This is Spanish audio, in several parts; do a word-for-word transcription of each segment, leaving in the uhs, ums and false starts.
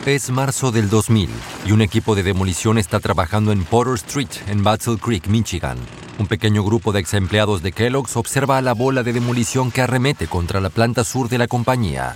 Es marzo del dos mil y un equipo de demolición está trabajando en Potter Street, en Battle Creek, Michigan. Un pequeño grupo de ex empleados de Kellogg's observa a la bola de demolición que arremete contra la planta sur de la compañía.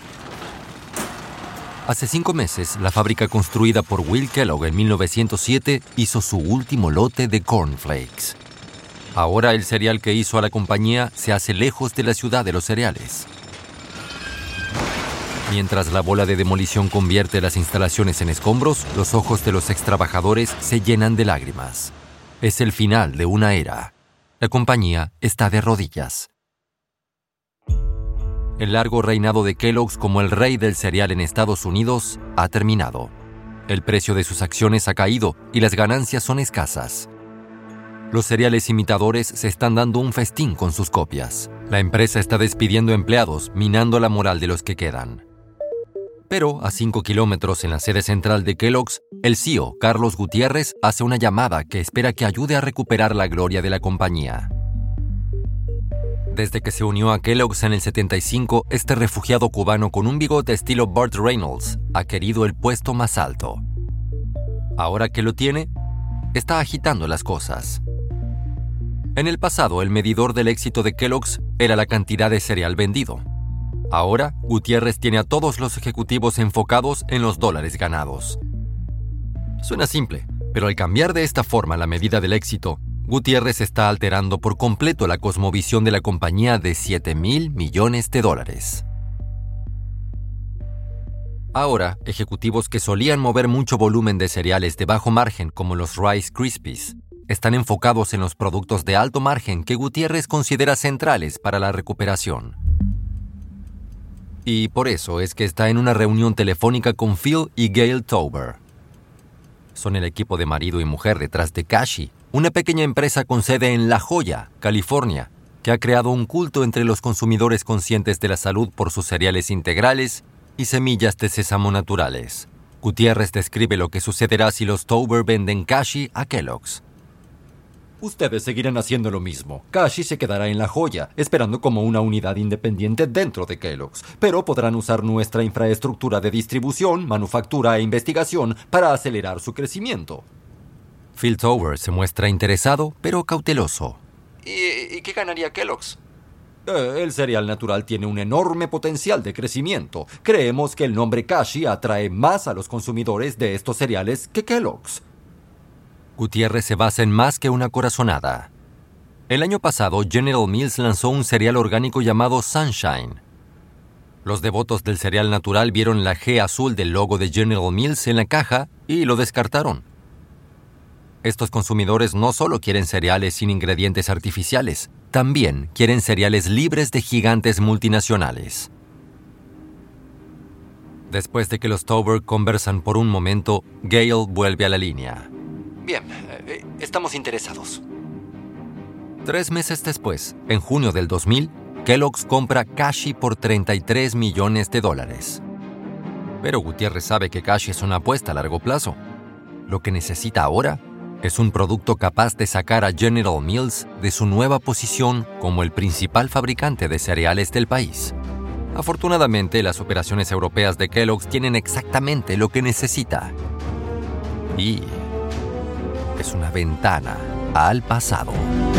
Hace cinco meses, la fábrica construida por Will Kellogg en mil novecientos siete hizo su último lote de cornflakes. Ahora el cereal que hizo a la compañía se hace lejos de la ciudad de los cereales. Mientras la bola de demolición convierte las instalaciones en escombros, los ojos de los ex trabajadores se llenan de lágrimas. Es el final de una era. La compañía está de rodillas. El largo reinado de Kellogg's como el rey del cereal en Estados Unidos ha terminado. El precio de sus acciones ha caído y las ganancias son escasas. Los cereales imitadores se están dando un festín con sus copias. La empresa está despidiendo empleados, minando la moral de los que quedan. Pero, a cinco kilómetros en la sede central de Kellogg's, el C E O, Carlos Gutiérrez, hace una llamada que espera que ayude a recuperar la gloria de la compañía. Desde que se unió a Kellogg's en el setenta y cinco, este refugiado cubano con un bigote estilo Burt Reynolds ha querido el puesto más alto. Ahora que lo tiene, está agitando las cosas. En el pasado, el medidor del éxito de Kellogg's era la cantidad de cereal vendido. Ahora, Gutiérrez tiene a todos los ejecutivos enfocados en los dólares ganados. Suena simple, pero al cambiar de esta forma la medida del éxito, Gutiérrez está alterando por completo la cosmovisión de la compañía de siete mil millones de dólares. Ahora, ejecutivos que solían mover mucho volumen de cereales de bajo margen como los Rice Krispies, están enfocados en los productos de alto margen que Gutiérrez considera centrales para la recuperación. Y por eso es que está en una reunión telefónica con Phil y Gail Tauber. Son el equipo de marido y mujer detrás de Kashi, una pequeña empresa con sede en La Joya, California, que ha creado un culto entre los consumidores conscientes de la salud por sus cereales integrales y semillas de sésamo naturales. Gutiérrez describe lo que sucederá si los Tauber venden Kashi a Kellogg's. Ustedes seguirán haciendo lo mismo. Kashi se quedará en La Joya, esperando como una unidad independiente dentro de Kellogg's, pero podrán usar nuestra infraestructura de distribución, manufactura e investigación para acelerar su crecimiento. Phil Tauber se muestra interesado, pero cauteloso. ¿Y, y qué ganaría Kellogg's? Eh, el cereal natural tiene un enorme potencial de crecimiento. Creemos que el nombre Kashi atrae más a los consumidores de estos cereales que Kellogg's. Gutiérrez se basa en más que una corazonada. El año pasado, General Mills lanzó un cereal orgánico llamado Sunshine. Los devotos del cereal natural vieron la G azul del logo de General Mills en la caja y lo descartaron. Estos consumidores no solo quieren cereales sin ingredientes artificiales, también quieren cereales libres de gigantes multinacionales. Después de que los Tauber conversan por un momento, Gail vuelve a la línea. Bien, eh, estamos interesados. Tres meses después, en junio del dos mil, Kellogg's compra Kashi por treinta y tres millones de dólares. Pero Gutiérrez sabe que Kashi es una apuesta a largo plazo. Lo que necesita ahora es un producto capaz de sacar a General Mills de su nueva posición como el principal fabricante de cereales del país. Afortunadamente, las operaciones europeas de Kellogg's tienen exactamente lo que necesita. Y es una ventana al pasado.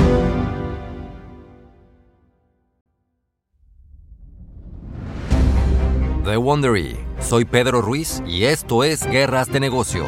The Wondery. Soy Pedro Ruiz y esto es Guerras de Negocios.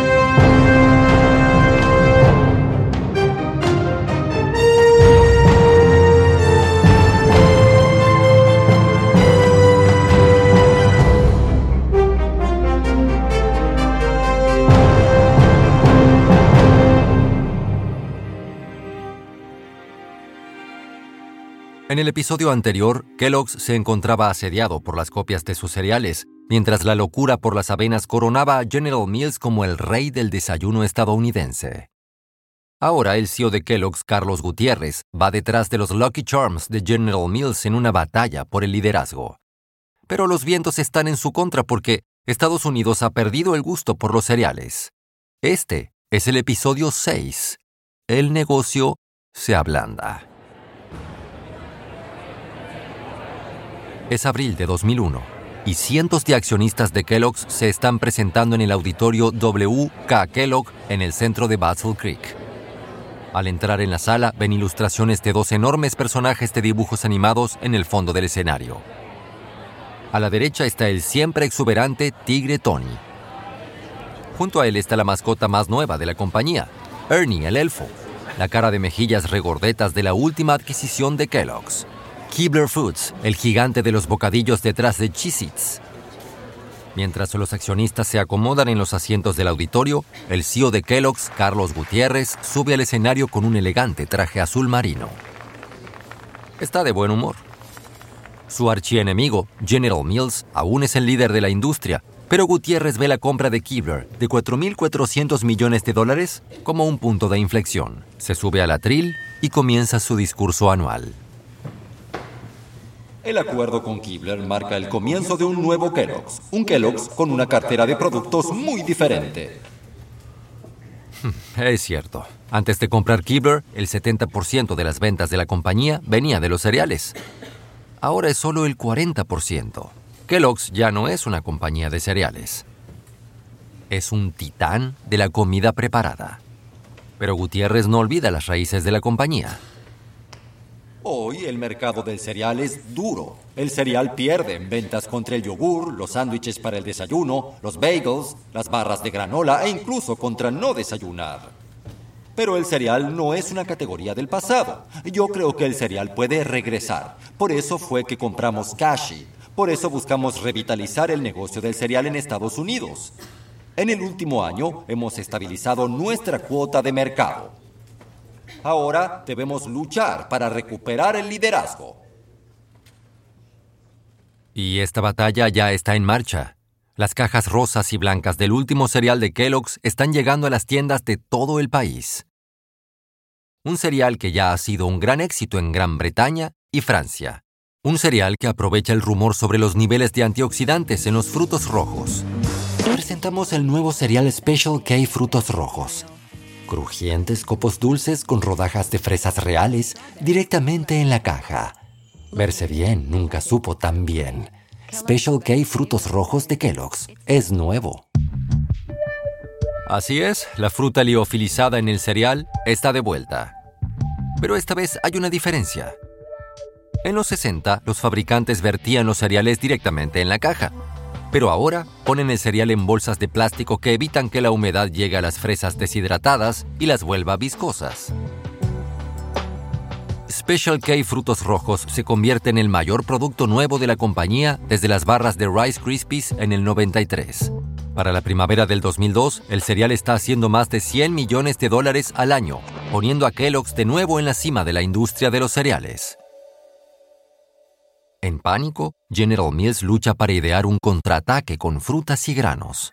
En el episodio anterior, Kellogg's se encontraba asediado por las copias de sus cereales, mientras la locura por las avenas coronaba a General Mills como el rey del desayuno estadounidense. Ahora el C E O de Kellogg's, Carlos Gutiérrez, va detrás de los Lucky Charms de General Mills en una batalla por el liderazgo. Pero los vientos están en su contra porque Estados Unidos ha perdido el gusto por los cereales. Este es el episodio seis. El negocio se ablanda. Es abril de dos mil uno. y cientos de accionistas de Kellogg's se están presentando en el auditorio W K Kellogg en el centro de Battle Creek. Al entrar en la sala, ven ilustraciones de dos enormes personajes de dibujos animados en el fondo del escenario. A la derecha está el siempre exuberante Tigre Tony. Junto a él está la mascota más nueva de la compañía, Ernie el elfo, la cara de mejillas regordetas de la última adquisición de Kellogg's. Keebler Foods, el gigante de los bocadillos detrás de Cheez-Its. Mientras los accionistas se acomodan en los asientos del auditorio, el C E O de Kellogg's, Carlos Gutiérrez, sube al escenario con un elegante traje azul marino. Está de buen humor. Su archienemigo, General Mills, aún es el líder de la industria, pero Gutiérrez ve la compra de Keebler de cuatro mil cuatrocientos millones de dólares como un punto de inflexión. Se sube al atril y comienza su discurso anual. El acuerdo con Keebler marca el comienzo de un nuevo Kellogg's, un Kellogg's con una cartera de productos muy diferente. Es cierto. Antes de comprar Keebler, el setenta por ciento de las ventas de la compañía venía de los cereales. Ahora es solo el cuarenta por ciento. Kellogg's ya no es una compañía de cereales. Es un titán de la comida preparada. Pero Gutiérrez no olvida las raíces de la compañía. Hoy el mercado del cereal es duro. El cereal pierde en ventas contra el yogur, los sándwiches para el desayuno, los bagels, las barras de granola e incluso contra no desayunar. Pero el cereal no es una categoría del pasado. Yo creo que el cereal puede regresar. Por eso fue que compramos Kashi. Por eso buscamos revitalizar el negocio del cereal en Estados Unidos. En el último año hemos estabilizado nuestra cuota de mercado. Ahora debemos luchar para recuperar el liderazgo. Y esta batalla ya está en marcha. Las cajas rosas y blancas del último cereal de Kellogg's están llegando a las tiendas de todo el país. Un cereal que ya ha sido un gran éxito en Gran Bretaña y Francia. Un cereal que aprovecha el rumor sobre los niveles de antioxidantes en los frutos rojos. Presentamos el nuevo cereal Special K Frutos Rojos. Crujientes copos dulces con rodajas de fresas reales directamente en la caja. Verse bien nunca supo tan bien. Special K Frutos Rojos de Kellogg's es nuevo. Así es, la fruta liofilizada en el cereal está de vuelta. Pero esta vez hay una diferencia. En los sesenta, los fabricantes vertían los cereales directamente en la caja. Pero ahora ponen el cereal en bolsas de plástico que evitan que la humedad llegue a las fresas deshidratadas y las vuelva viscosas. Special K Frutos Rojos se convierte en el mayor producto nuevo de la compañía desde las barras de Rice Krispies en el noventa y tres. Para la primavera del dos mil dos, el cereal está haciendo más de cien millones de dólares al año, poniendo a Kellogg's de nuevo en la cima de la industria de los cereales. En pánico, General Mills lucha para idear un contraataque con frutas y granos.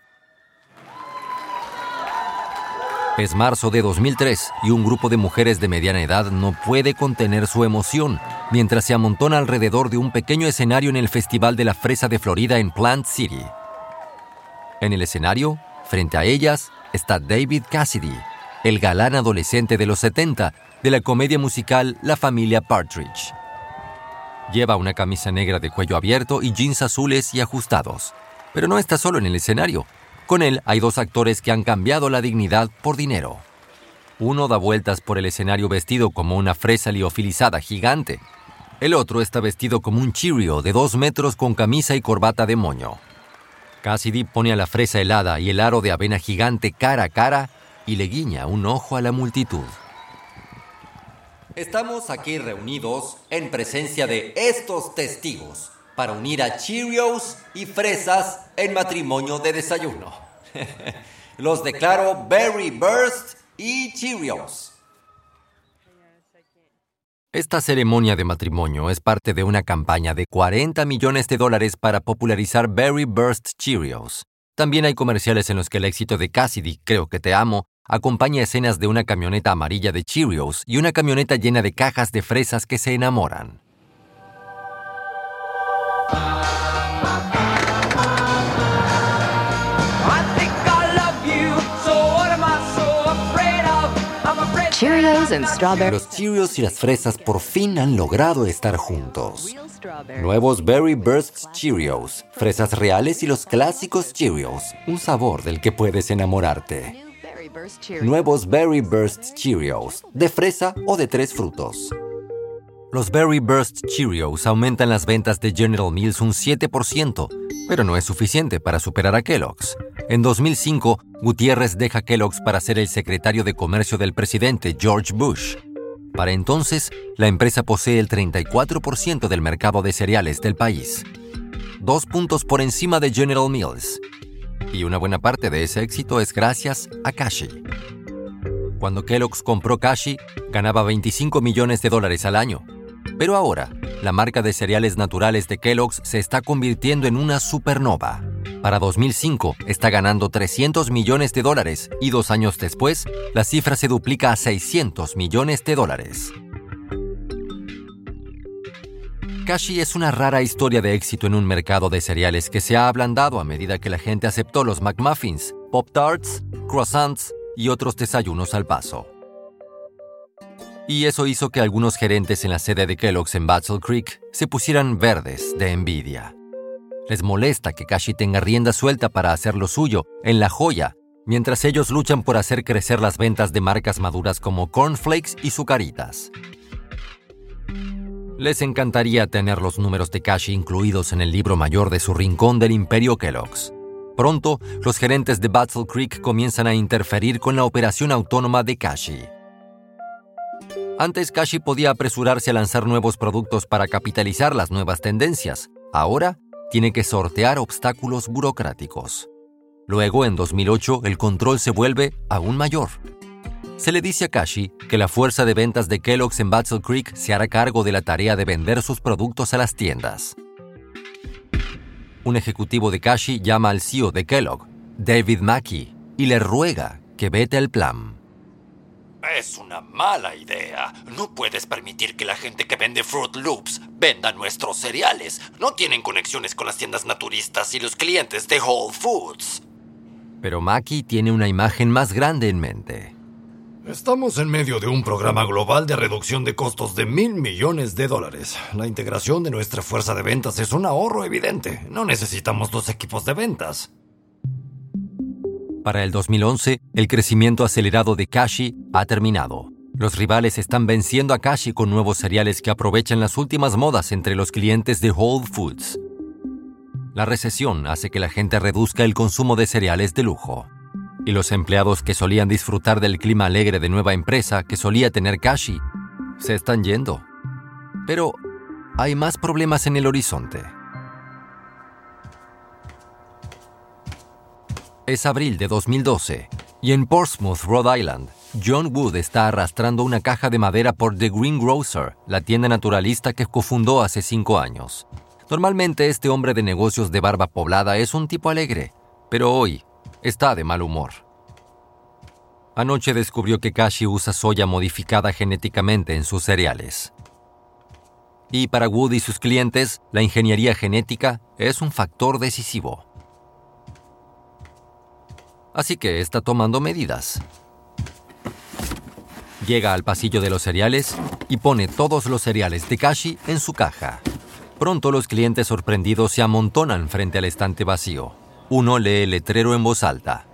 Es marzo de dos mil tres y un grupo de mujeres de mediana edad no puede contener su emoción mientras se amontona alrededor de un pequeño escenario en el Festival de la Fresa de Florida en Plant City. En el escenario, frente a ellas, está David Cassidy, el galán adolescente de los setenta de la comedia musical La Familia Partridge. Lleva una camisa negra de cuello abierto y jeans azules y ajustados. Pero no está solo en el escenario. Con él hay dos actores que han cambiado la dignidad por dinero. Uno da vueltas por el escenario vestido como una fresa liofilizada gigante. El otro está vestido como un Cheerio de dos metros con camisa y corbata de moño. Cassidy pone a la fresa helada y el aro de avena gigante cara a cara y le guiña un ojo a la multitud. Estamos aquí reunidos en presencia de estos testigos para unir a Cheerios y fresas en matrimonio de desayuno. Los declaro Berry Burst y Cheerios. Esta ceremonia de matrimonio es parte de una campaña de cuarenta millones de dólares para popularizar Berry Burst Cheerios. También hay comerciales en los que el éxito de Cassidy, Creo que te amo, acompaña escenas de una camioneta amarilla de Cheerios y una camioneta llena de cajas de fresas que se enamoran. Cheerios and strawberry. Los Cheerios y las fresas por fin han logrado estar juntos. Nuevos Berry Burst Cheerios, fresas reales y los clásicos Cheerios, un sabor del que puedes enamorarte. Nuevos Berry Burst Cheerios, de fresa o de tres frutos. Los Berry Burst Cheerios aumentan las ventas de General Mills un siete por ciento, pero no es suficiente para superar a Kellogg's. En dos mil cinco, Gutiérrez deja Kellogg's para ser el secretario de Comercio del presidente George Bush. Para entonces, la empresa posee el treinta y cuatro por ciento del mercado de cereales del país. Dos puntos por encima de General Mills. Y una buena parte de ese éxito es gracias a Kashi. Cuando Kellogg's compró Kashi, ganaba veinticinco millones de dólares al año. Pero ahora, la marca de cereales naturales de Kellogg's se está convirtiendo en una supernova. Para dos mil cinco, está ganando trescientos millones de dólares y dos años después, la cifra se duplica a seiscientos millones de dólares. Kashi es una rara historia de éxito en un mercado de cereales que se ha ablandado a medida que la gente aceptó los McMuffins, Pop-Tarts, croissants y otros desayunos al paso. Y eso hizo que algunos gerentes en la sede de Kellogg's en Battle Creek se pusieran verdes de envidia. Les molesta que Kashi tenga rienda suelta para hacer lo suyo en La Joya, mientras ellos luchan por hacer crecer las ventas de marcas maduras como Corn Flakes y Zucaritas. Les encantaría tener los números de Kashi incluidos en el libro mayor de su rincón del imperio Kellogg's. Pronto, los gerentes de Battle Creek comienzan a interferir con la operación autónoma de Kashi. Antes, Kashi podía apresurarse a lanzar nuevos productos para capitalizar las nuevas tendencias. Ahora, tiene que sortear obstáculos burocráticos. Luego, en dos mil ocho, el control se vuelve aún mayor. Se le dice a Kashi que la fuerza de ventas de Kellogg's en Battle Creek se hará cargo de la tarea de vender sus productos a las tiendas. Un ejecutivo de Kashi llama al C E O de Kellogg, David Mackey, y le ruega que vete el plan. Es una mala idea. No puedes permitir que la gente que vende Fruit Loops venda nuestros cereales. No tienen conexiones con las tiendas naturistas y los clientes de Whole Foods. Pero Mackey tiene una imagen más grande en mente. Estamos en medio de un programa global de reducción de costos de mil millones de dólares. La integración de nuestra fuerza de ventas es un ahorro evidente. No necesitamos dos equipos de ventas. Para el dos mil once, el crecimiento acelerado de Kashi ha terminado. Los rivales están venciendo a Kashi con nuevos cereales que aprovechan las últimas modas entre los clientes de Whole Foods. La recesión hace que la gente reduzca el consumo de cereales de lujo. Y los empleados que solían disfrutar del clima alegre de nueva empresa que solía tener Kashi se están yendo. Pero hay más problemas en el horizonte. Es abril de dos mil doce y en Portsmouth, Rhode Island, John Wood está arrastrando una caja de madera por The Greengrocer, la tienda naturalista que cofundó hace cinco años. Normalmente este hombre de negocios de barba poblada es un tipo alegre, pero hoy está de mal humor. Anoche descubrió que Kashi usa soya modificada genéticamente en sus cereales. Y para Wood y sus clientes, la ingeniería genética es un factor decisivo. Así que está tomando medidas. Llega al pasillo de los cereales y pone todos los cereales de Kashi en su caja. Pronto los clientes sorprendidos se amontonan frente al estante vacío. Uno lee el letrero en voz alta.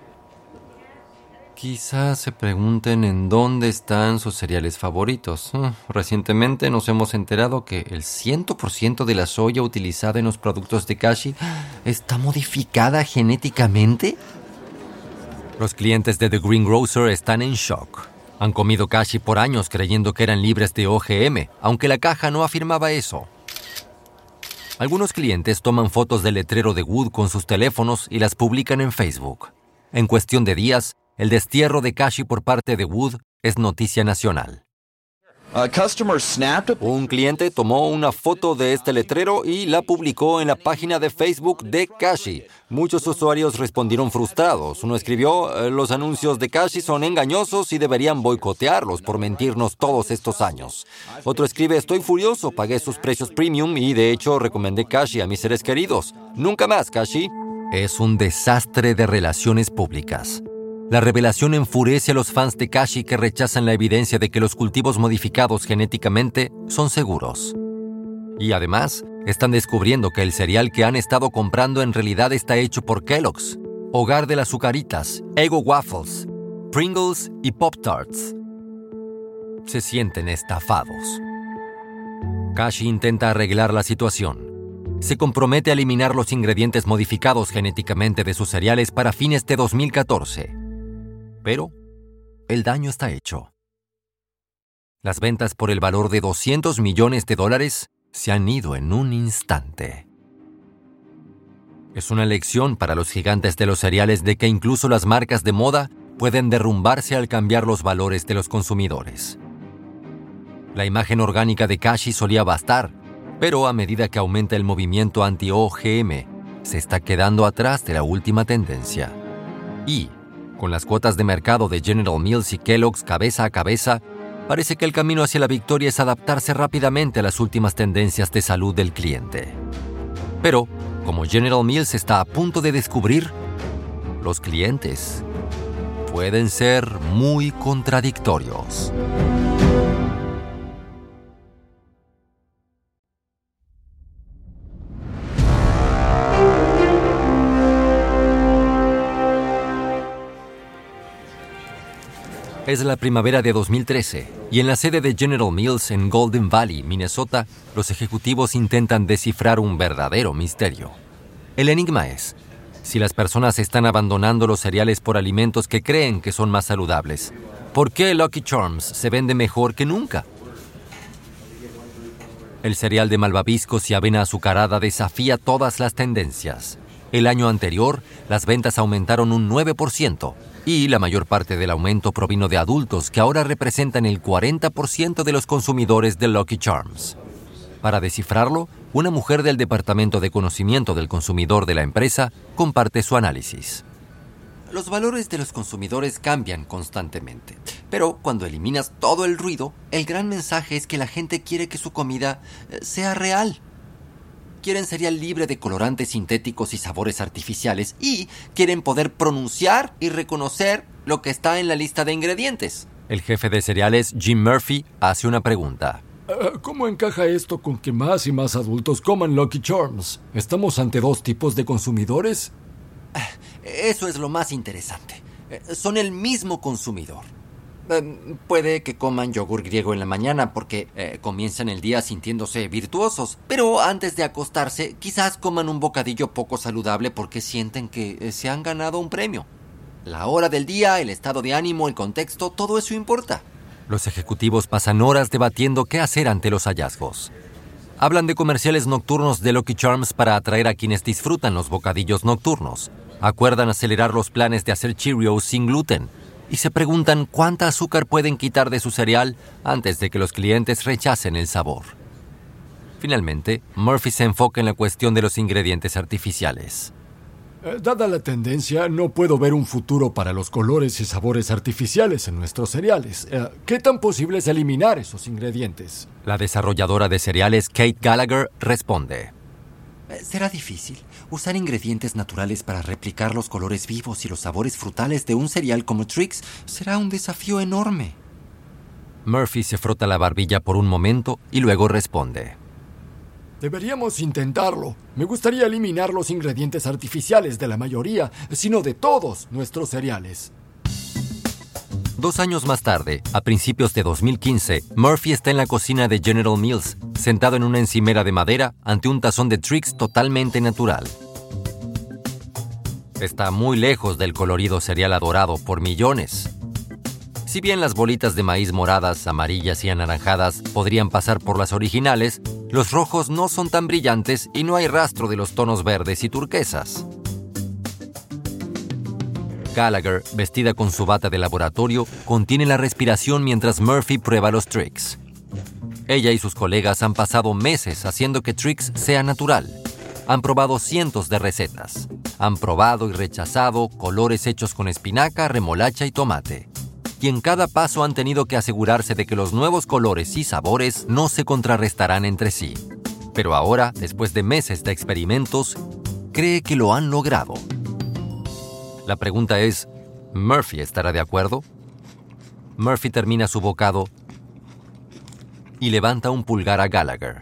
Quizás se pregunten en dónde están sus cereales favoritos. Recientemente nos hemos enterado que el cien por ciento de la soya utilizada en los productos de Kashi está modificada genéticamente. Los clientes de The Greengrocer están en shock. Han comido Kashi por años creyendo que eran libres de O G M, aunque la caja no afirmaba eso. Algunos clientes toman fotos del letrero de Wood con sus teléfonos y las publican en Facebook. En cuestión de días, el destierro de Kashi por parte de Wood es noticia nacional. Un cliente tomó una foto de este letrero y la publicó en la página de Facebook de Kashi. Muchos usuarios respondieron frustrados. Uno escribió, los anuncios de Kashi son engañosos y deberían boicotearlos por mentirnos todos estos años. Otro escribe, estoy furioso, pagué sus precios premium y de hecho recomendé Kashi a mis seres queridos. Nunca más, Kashi. Es un desastre de relaciones públicas. La revelación enfurece a los fans de Kashi que rechazan la evidencia de que los cultivos modificados genéticamente son seguros. Y además, están descubriendo que el cereal que han estado comprando en realidad está hecho por Kellogg's, hogar de las Zucaritas, Eggo Waffles, Pringles y Pop-Tarts. Se sienten estafados. Kashi intenta arreglar la situación. Se compromete a eliminar los ingredientes modificados genéticamente de sus cereales para fines de dos mil catorce. Pero el daño está hecho. Las ventas por el valor de doscientos millones de dólares se han ido en un instante. Es una lección para los gigantes de los cereales de que incluso las marcas de moda pueden derrumbarse al cambiar los valores de los consumidores. La imagen orgánica de Kashi solía bastar, pero a medida que aumenta el movimiento anti-O G M, se está quedando atrás de la última tendencia. Y, con las cuotas de mercado de General Mills y Kellogg's cabeza a cabeza, parece que el camino hacia la victoria es adaptarse rápidamente a las últimas tendencias de salud del cliente. Pero, como General Mills está a punto de descubrir, los clientes pueden ser muy contradictorios. Es la primavera de dos mil trece y en la sede de General Mills en Golden Valley, Minnesota, los ejecutivos intentan descifrar un verdadero misterio. El enigma es, si las personas están abandonando los cereales por alimentos que creen que son más saludables, ¿por qué Lucky Charms se vende mejor que nunca? El cereal de malvaviscos y avena azucarada desafía todas las tendencias. El año anterior, las ventas aumentaron un nueve por ciento. Y la mayor parte del aumento provino de adultos que ahora representan el cuarenta por ciento de los consumidores de Lucky Charms. Para descifrarlo, una mujer del Departamento de Conocimiento del Consumidor de la empresa comparte su análisis. Los valores de los consumidores cambian constantemente, pero cuando eliminas todo el ruido, el gran mensaje es que la gente quiere que su comida sea real. Quieren cereal libre de colorantes sintéticos y sabores artificiales y quieren poder pronunciar y reconocer lo que está en la lista de ingredientes. El jefe de cereales, Jim Murphy, hace una pregunta. ¿Cómo encaja esto con que más y más adultos coman Lucky Charms? ¿Estamos ante dos tipos de consumidores? Eso es lo más interesante. Son el mismo consumidor. Eh, puede que coman yogur griego en la mañana porque eh, comienzan el día sintiéndose virtuosos, pero antes de acostarse quizás coman un bocadillo poco saludable porque sienten que eh, se han ganado un premio. La hora del día, el estado de ánimo, el contexto, todo eso importa. Los ejecutivos pasan horas debatiendo qué hacer ante los hallazgos. Hablan de comerciales nocturnos de Lucky Charms para atraer a quienes disfrutan los bocadillos nocturnos. Acuerdan acelerar los planes de hacer Cheerios sin gluten. Y se preguntan cuánta azúcar pueden quitar de su cereal antes de que los clientes rechacen el sabor. Finalmente, Murphy se enfoca en la cuestión de los ingredientes artificiales. Eh, dada la tendencia, no puedo ver un futuro para los colores y sabores artificiales en nuestros cereales. Eh, ¿Qué tan posible es eliminar esos ingredientes? La desarrolladora de cereales, Kate Gallagher, responde. Será difícil. Usar ingredientes naturales para replicar los colores vivos y los sabores frutales de un cereal como Trix será un desafío enorme. Murphy se frota la barbilla por un momento y luego responde. Deberíamos intentarlo. Me gustaría eliminar los ingredientes artificiales de la mayoría, sino de todos nuestros cereales. Dos años más tarde, a principios de dos mil quince, Murphy está en la cocina de General Mills, sentado en una encimera de madera ante un tazón de Trix totalmente natural. Está muy lejos del colorido cereal adorado por millones. Si bien las bolitas de maíz moradas, amarillas y anaranjadas podrían pasar por las originales, los rojos no son tan brillantes y no hay rastro de los tonos verdes y turquesas. Gallagher, vestida con su bata de laboratorio, contiene la respiración mientras Murphy prueba los Trix. Ella y sus colegas han pasado meses haciendo que Trix sea natural. Han probado cientos de recetas. Han probado y rechazado colores hechos con espinaca, remolacha y tomate. Y en cada paso han tenido que asegurarse de que los nuevos colores y sabores no se contrarrestarán entre sí. Pero ahora, después de meses de experimentos, cree que lo han logrado. La pregunta es, ¿Murphy estará de acuerdo? Murphy termina su bocado y levanta un pulgar a Gallagher.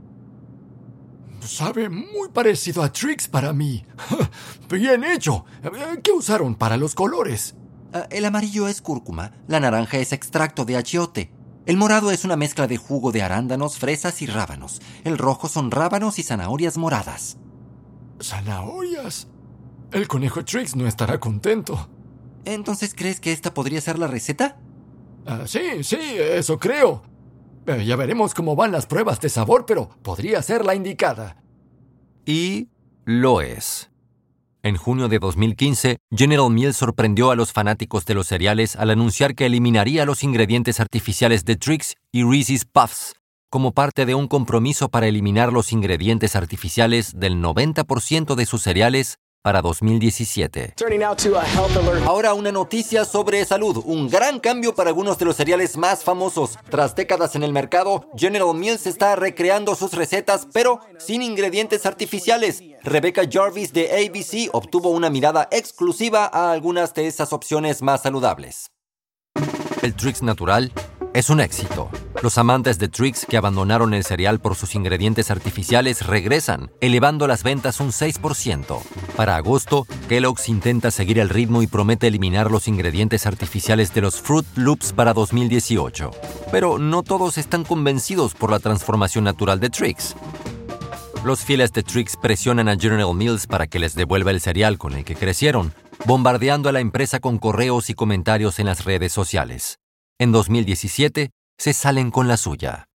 Sabe muy parecido a Trix para mí. Bien hecho. ¿Qué usaron para los colores? Uh, el amarillo es cúrcuma, la naranja es extracto de achiote. El morado es una mezcla de jugo de arándanos, fresas y rábanos. El rojo son rábanos y zanahorias moradas. ¿Zanahorias? El conejo Trix no estará contento. ¿Entonces crees que esta podría ser la receta? Uh, sí, sí, eso creo. Uh, ya veremos cómo van las pruebas de sabor, pero podría ser la indicada. Y lo es. En junio de dos mil quince, General Mills sorprendió a los fanáticos de los cereales al anunciar que eliminaría los ingredientes artificiales de Trix y Reese's Puffs, como parte de un compromiso para eliminar los ingredientes artificiales del noventa por ciento de sus cereales para dos mil diecisiete. Ahora una noticia sobre salud. Un gran cambio para algunos de los cereales más famosos. Tras décadas en el mercado, General Mills está recreando sus recetas, pero sin ingredientes artificiales. Rebecca Jarvis de A B C obtuvo una mirada exclusiva a algunas de esas opciones más saludables. El Trix natural es un éxito. Los amantes de Trix que abandonaron el cereal por sus ingredientes artificiales regresan, elevando las ventas un seis por ciento. Para agosto, Kellogg's intenta seguir el ritmo y promete eliminar los ingredientes artificiales de los Fruit Loops para dos mil dieciocho. Pero no todos están convencidos por la transformación natural de Trix. Los fieles de Trix presionan a General Mills para que les devuelva el cereal con el que crecieron, bombardeando a la empresa con correos y comentarios en las redes sociales. En dos mil diecisiete, se salen con la suya.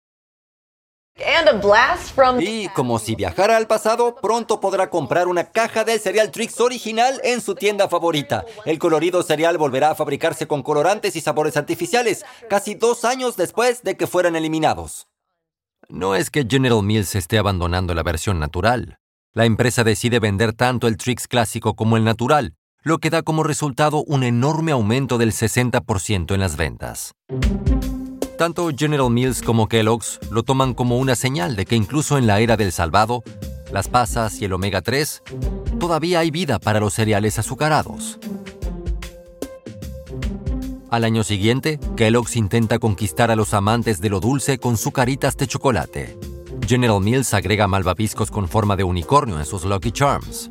Y como si viajara al pasado, pronto podrá comprar una caja del cereal Trix original en su tienda favorita. El colorido cereal volverá a fabricarse con colorantes y sabores artificiales, casi dos años después de que fueran eliminados. No es que General Mills esté abandonando la versión natural. La empresa decide vender tanto el Trix clásico como el natural, lo que da como resultado un enorme aumento del sesenta por ciento en las ventas. Tanto General Mills como Kellogg's lo toman como una señal de que incluso en la era del salvado, las pasas y el omega tres, todavía hay vida para los cereales azucarados. Al año siguiente, Kellogg's intenta conquistar a los amantes de lo dulce con sucaritas de chocolate. General Mills agrega malvaviscos con forma de unicornio en sus Lucky Charms.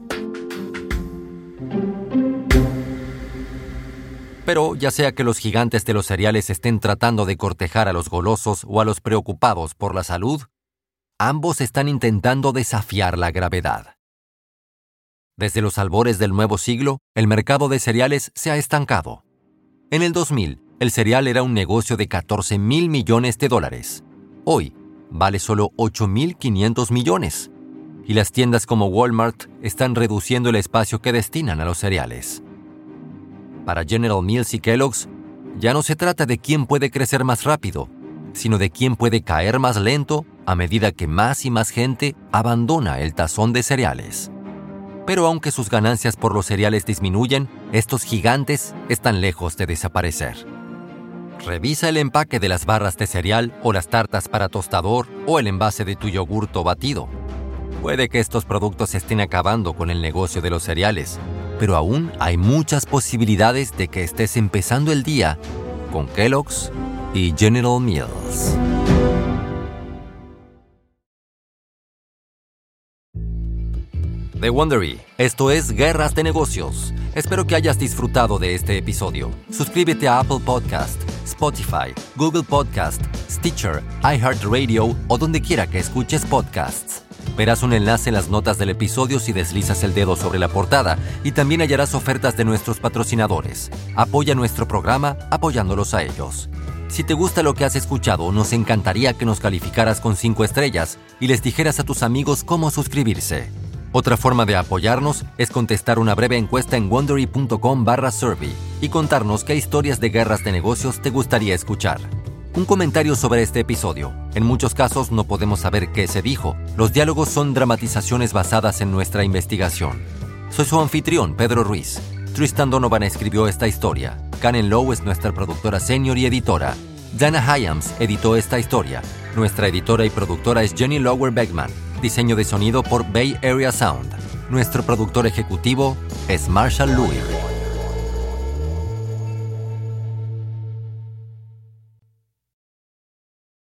Pero ya sea que los gigantes de los cereales estén tratando de cortejar a los golosos o a los preocupados por la salud, ambos están intentando desafiar la gravedad. Desde los albores del nuevo siglo, el mercado de cereales se ha estancado. En el dos mil, el cereal era un negocio de catorce mil millones de dólares. Hoy, vale solo ocho mil quinientos millones. Y las tiendas como Walmart están reduciendo el espacio que destinan a los cereales. Para General Mills y Kellogg's, ya no se trata de quién puede crecer más rápido, sino de quién puede caer más lento a medida que más y más gente abandona el tazón de cereales. Pero aunque sus ganancias por los cereales disminuyen, estos gigantes están lejos de desaparecer. Revisa el empaque de las barras de cereal o las tartas para tostador o el envase de tu yogurto batido. Puede que estos productos estén acabando con el negocio de los cereales, pero aún hay muchas posibilidades de que estés empezando el día con Kellogg's y General Mills. De Wondery, esto es Guerras de Negocios. Espero que hayas disfrutado de este episodio. Suscríbete a Apple Podcast, Spotify, Google Podcast, Stitcher, iHeartRadio o donde quiera que escuches podcasts. Verás un enlace en las notas del episodio si deslizas el dedo sobre la portada y también hallarás ofertas de nuestros patrocinadores. Apoya nuestro programa apoyándolos a ellos. Si te gusta lo que has escuchado, nos encantaría que nos calificaras con cinco estrellas y les dijeras a tus amigos cómo suscribirse. Otra forma de apoyarnos es contestar una breve encuesta en wondery punto com barra survey y contarnos qué historias de guerras de negocios te gustaría escuchar. Un comentario sobre este episodio. En muchos casos no podemos saber qué se dijo. Los diálogos son dramatizaciones basadas en nuestra investigación. Soy su anfitrión, Pedro Ruiz. Tristan Donovan escribió esta historia. Karen Lowe es nuestra productora senior y editora. Dana Hyams editó esta historia. Nuestra editora y productora es Jenny Lower Beckman. Diseño de sonido por Bay Area Sound. Nuestro productor ejecutivo es Marshall Louis.